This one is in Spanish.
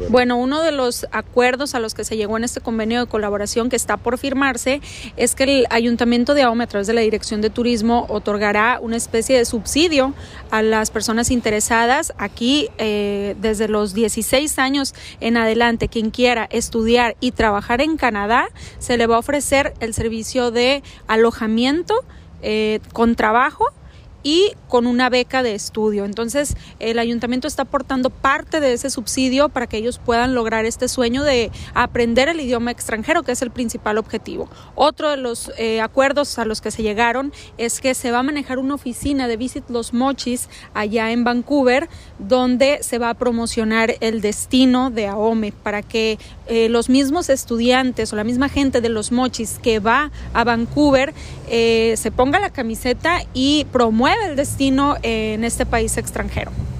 Bueno, uno de los acuerdos a los que se llegó en este convenio de colaboración que está por firmarse es que el Ayuntamiento de Ahome, a través de la Dirección de Turismo, otorgará una especie de subsidio a las personas interesadas. Aquí, desde los 16 años en adelante, quien quiera estudiar y trabajar en Canadá, se le va a ofrecer el servicio de alojamiento con trabajo y con una beca de estudio. Entonces, el ayuntamiento está aportando parte de ese subsidio para que ellos puedan lograr este sueño de aprender el idioma extranjero, que es el principal objetivo. Otro de los acuerdos a los que se llegaron es que se va a manejar una oficina de Visit Los Mochis allá en Vancouver, donde se va a promocionar el destino de Ahome para que los mismos estudiantes o la misma gente de Los Mochis que va a Vancouver se ponga la camiseta y promueva el destino en este país extranjero.